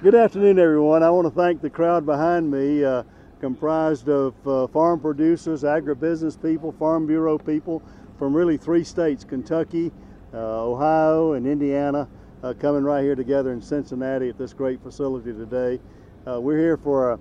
Good afternoon, everyone. I want to thank the crowd behind me, comprised of farm producers, agribusiness people, Farm Bureau people from really 3 states, Kentucky, Ohio, and Indiana, coming right here together in Cincinnati at this great facility today. We're here for,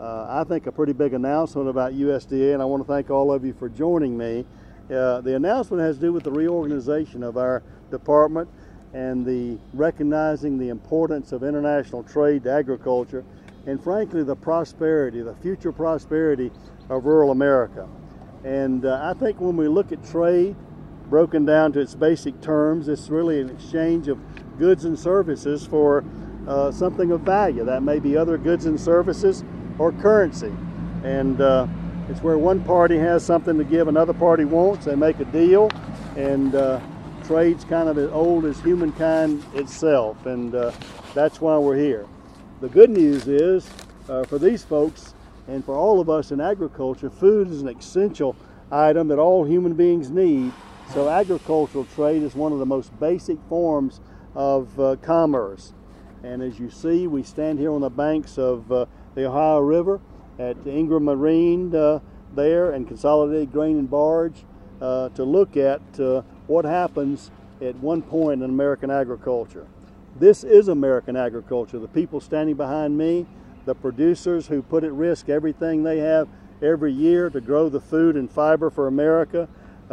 I think, a pretty big announcement about USDA, and I want to thank all of you for joining me. The announcement has to do with the reorganization of our department and the recognizing the importance of international trade to agriculture, and frankly the prosperity, the future prosperity of rural America. And I think when we look at trade broken down to its basic terms, it's really an exchange of goods and services for something of value. That may be other goods and services or currency. And it's where one party has something to give another party wants. They make a deal, and trade's kind of as old as humankind itself, and that's why we're here. The good news is, for these folks and for all of us in agriculture, food is an essential item that all human beings need. So agricultural trade is one of the most basic forms of commerce. And as you see, we stand here on the banks of the Ohio River at Ingram Marine there, and Consolidated Grain and Barge, to look at what happens at one point in American agriculture. This is American agriculture. The people standing behind me, the producers who put at risk everything they have every year to grow the food and fiber for America.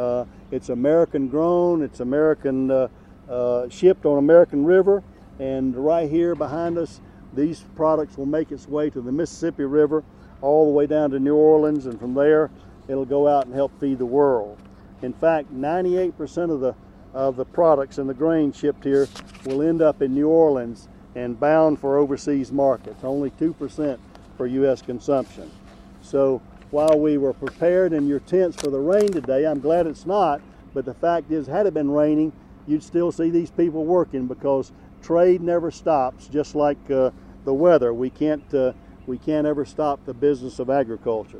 It's American grown, it's American shipped on American River, and right here behind us, these products will make its way to the Mississippi River all the way down to New Orleans, and from there it'll go out and help feed the world. In fact, 98% of the products and the grain shipped here will end up in New Orleans and bound for overseas markets, only 2% for U.S. consumption. So while we were prepared in your tents for the rain today, I'm glad it's not, but the fact is, had it been raining, you'd still see these people working, because trade never stops, just like the weather. We can't ever stop the business of agriculture.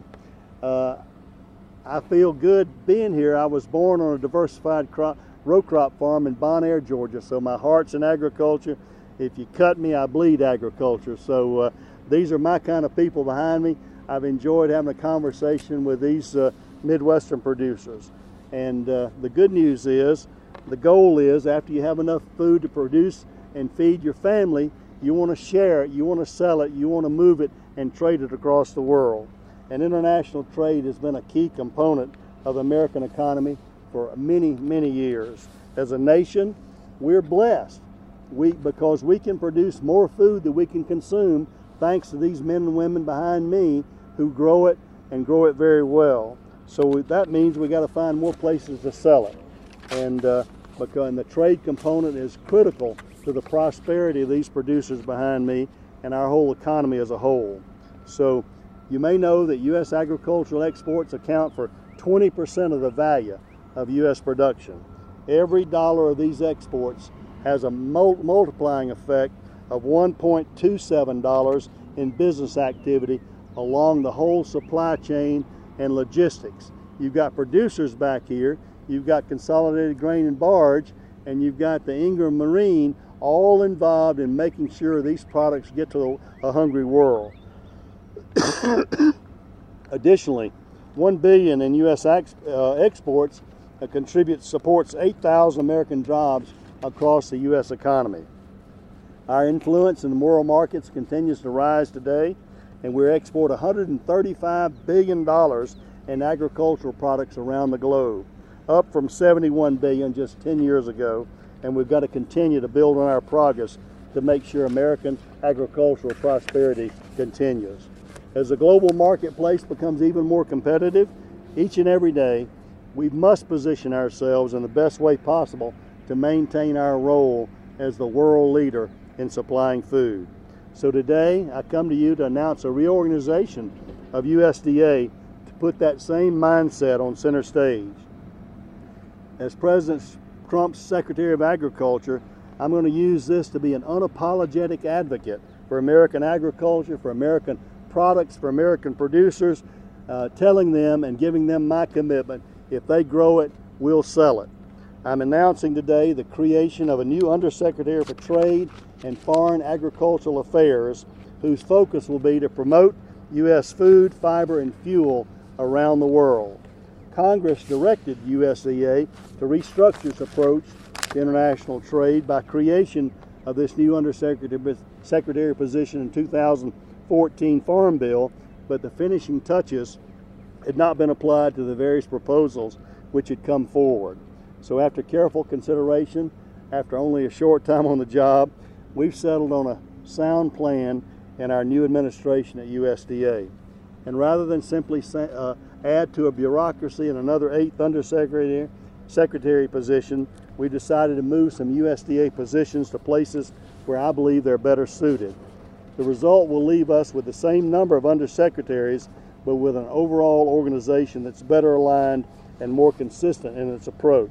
I feel good being here. I was born on a diversified row crop farm in Bon Air, Georgia, so my heart's in agriculture. If you cut me, I bleed agriculture. So these are my kind of people behind me. I've enjoyed having a conversation with these Midwestern producers. And the good news is, the goal is, after you have enough food to produce and feed your family, you want to share it, you want to sell it, you want to move it and trade it across the world. And international trade has been a key component of the American economy for many, many years. As a nation, we're blessed because we can produce more food than we can consume, thanks to these men and women behind me who grow it and grow it very well. So that means we got to find more places to sell it. And the trade component is critical to the prosperity of these producers behind me and our whole economy as a whole. So you may know that U.S. agricultural exports account for 20% of the value of U.S. production. Every dollar of these exports has a multiplying effect of $1.27 in business activity along the whole supply chain and logistics. You've got producers back here, you've got Consolidated Grain and Barge, and you've got the Ingram Marine, all involved in making sure these products get to a hungry world. Additionally, $1 billion in U.S. exports supports 8,000 American jobs across the U.S. economy. Our influence in the world markets continues to rise today, and we export $135 billion in agricultural products around the globe, up from $71 billion just 10 years ago, and we've got to continue to build on our progress to make sure American agricultural prosperity continues. As the global marketplace becomes even more competitive, each and every day, we must position ourselves in the best way possible to maintain our role as the world leader in supplying food. So today, I come to you to announce a reorganization of USDA to put that same mindset on center stage. As President Trump's Secretary of Agriculture, I'm going to use this to be an unapologetic advocate for American agriculture, for American products, for American producers, telling them and giving them my commitment: if they grow it, we'll sell it. I'm announcing today the creation of a new Undersecretary for Trade and Foreign Agricultural Affairs, whose focus will be to promote U.S. food, fiber, and fuel around the world. Congress directed USDA to restructure its approach to international trade by creation of this new Undersecretary position in 2014 Farm Bill, but the finishing touches had not been applied to the various proposals which had come forward. So after careful consideration, after only a short time on the job, we've settled on a sound plan in our new administration at USDA. And rather than simply add to a bureaucracy and another 8th Undersecretary position, we decided to move some USDA positions to places where I believe they're better suited. The result will leave us with the same number of undersecretaries, but with an overall organization that's better aligned and more consistent in its approach.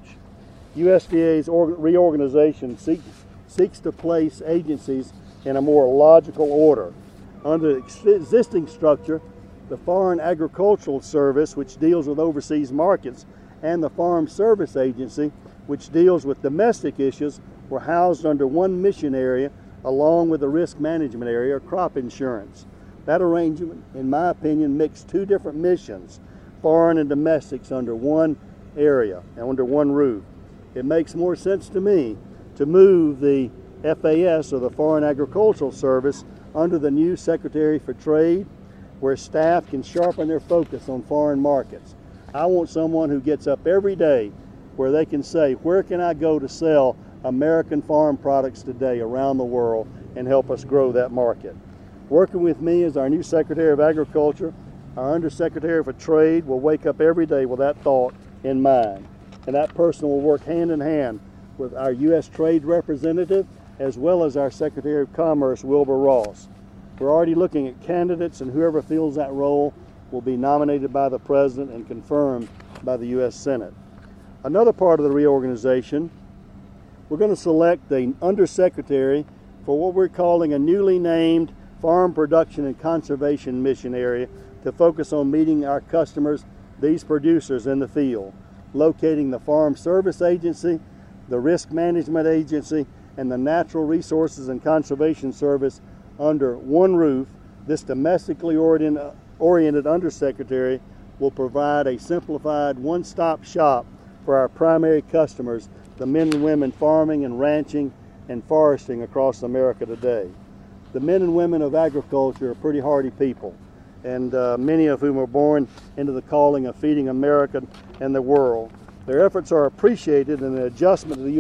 USDA's reorganization seeks to place agencies in a more logical order. Under the existing structure, the Foreign Agricultural Service, which deals with overseas markets, and the Farm Service Agency, which deals with domestic issues, were housed under one mission area along with the risk management area or crop insurance. That arrangement, in my opinion, mixed two different missions, foreign and domestics, under one area and under one roof. It makes more sense to me to move the FAS, or the Foreign Agricultural Service, under the new Secretary for Trade, where staff can sharpen their focus on foreign markets. I want someone who gets up every day where they can say, where can I go to sell American farm products today around the world, and help us grow that market. Working with me as our new Secretary of Agriculture, our Undersecretary for Trade will wake up every day with that thought in mind. And that person will work hand in hand with our U.S. Trade Representative as well as our Secretary of Commerce, Wilbur Ross. We're already looking at candidates, and whoever fills that role will be nominated by the President and confirmed by the U.S. Senate. Another part of the reorganization, we're going to select an Undersecretary for what we're calling a newly named Farm Production and Conservation Mission area to focus on meeting our customers, these producers in the field, locating the Farm Service Agency, the Risk Management Agency, and the Natural Resources and Conservation Service under one roof. This domestically oriented Undersecretary will provide a simplified one-stop shop for our primary customers, the men and women farming and ranching and foresting across America today. The men and women of agriculture are pretty hardy people, and many of whom are born into the calling of feeding America and the world. Their efforts are appreciated, and the adjustment to the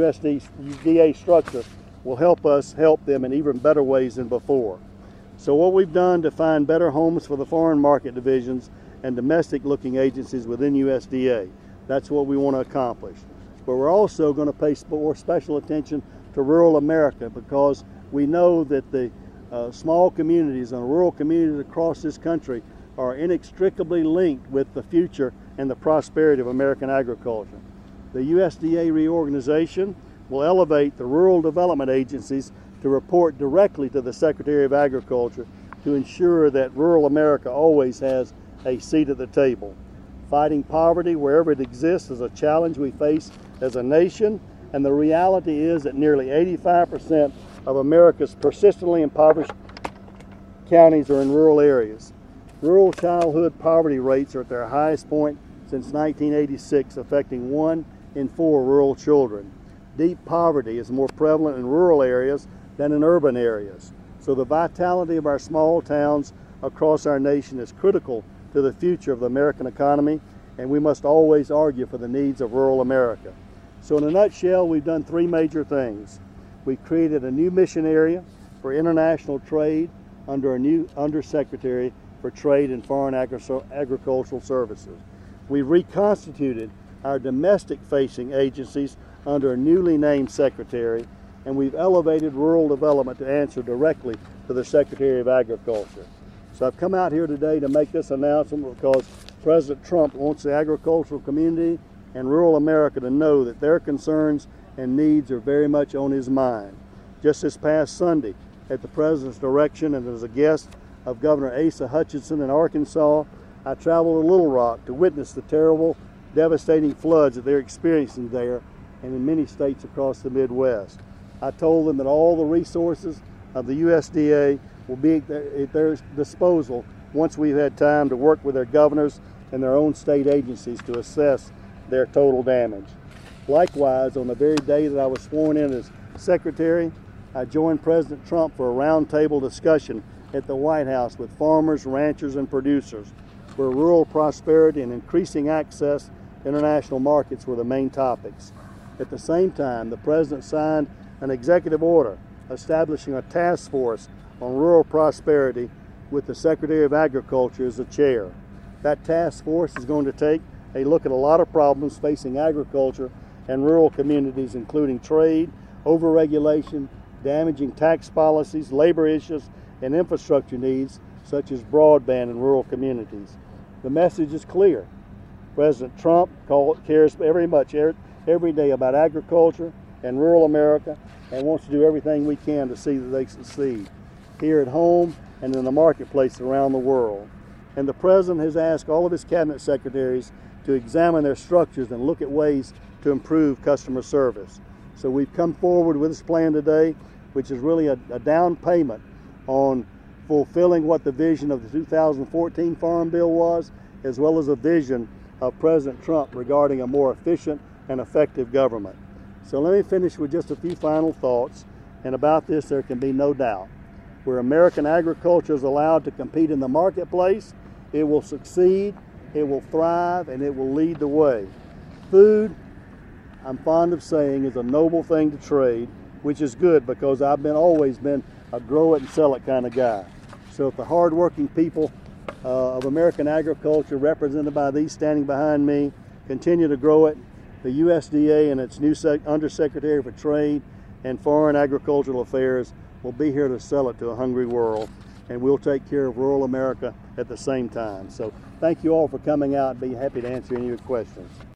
USDA structure will help us help them in even better ways than before. So what we've done to find better homes for the foreign market divisions and domestic-looking agencies within USDA, that's what we want to accomplish. But we're also going to pay more special attention to rural America, because we know that the small communities and rural communities across this country are inextricably linked with the future and the prosperity of American agriculture. The USDA reorganization will elevate the rural development agencies to report directly to the Secretary of Agriculture to ensure that rural America always has a seat at the table. Fighting poverty wherever it exists is a challenge we face as a nation, and the reality is that nearly 85% of America's persistently impoverished counties are in rural areas. Rural childhood poverty rates are at their highest point since 1986, affecting 1 in 4 rural children. Deep poverty is more prevalent in rural areas than in urban areas. So the vitality of our small towns across our nation is critical to the future of the American economy, and we must always argue for the needs of rural America. So in a nutshell, we've done 3 major things. We've created a new mission area for international trade under a new Undersecretary for Trade and Foreign Agricultural Services. We've reconstituted our domestic-facing agencies under a newly named secretary, and we've elevated rural development to answer directly to the Secretary of Agriculture. So I've come out here today to make this announcement because President Trump wants the agricultural community and rural America to know that their concerns and needs are very much on his mind. Just this past Sunday, at the President's direction and as a guest of Governor Asa Hutchinson in Arkansas, I traveled to Little Rock to witness the terrible, devastating floods that they're experiencing there, and in many states across the Midwest. I told them that all the resources of the USDA will be at their disposal once we've had time to work with their governors and their own state agencies to assess their total damage. Likewise, on the very day that I was sworn in as Secretary, I joined President Trump for a roundtable discussion at the White House with farmers, ranchers, and producers, where rural prosperity and increasing access to international markets were the main topics. At the same time, the President signed an executive order establishing a task force on rural prosperity with the Secretary of Agriculture as the chair. That task force is going to take a look at a lot of problems facing agriculture and rural communities, including trade, overregulation, damaging tax policies, labor issues, and infrastructure needs such as broadband in rural communities. The message is clear. President Trump cares very much every day about agriculture and rural America and wants to do everything we can to see that they succeed here at home and in the marketplace around the world. And the President has asked all of his cabinet secretaries to examine their structures and look at ways to improve customer service. So we've come forward with this plan today, which is really a down payment on fulfilling what the vision of the 2014 Farm Bill was, as well as a vision of President Trump regarding a more efficient and effective government. So let me finish with just a few final thoughts, and about this there can be no doubt. Where American agriculture is allowed to compete in the marketplace, it will succeed, it will thrive, and it will lead the way. Food, I'm fond of saying, is a noble thing to trade, which is good because I've always been a grow it and sell it kind of guy. So if the hardworking people of American agriculture, represented by these standing behind me, continue to grow it, the USDA and its new Undersecretary for Trade and Foreign Agricultural Affairs will be here to sell it to a hungry world, and we'll take care of rural America at the same time. So thank you all for coming out, and be happy to answer any of your questions.